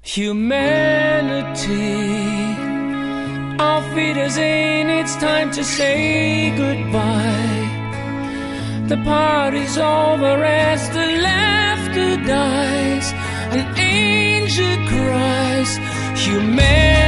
Humanity, auf Wiedersehen, it's time to say goodbye. The party's over as the laughter dies, an angel cries, humanity.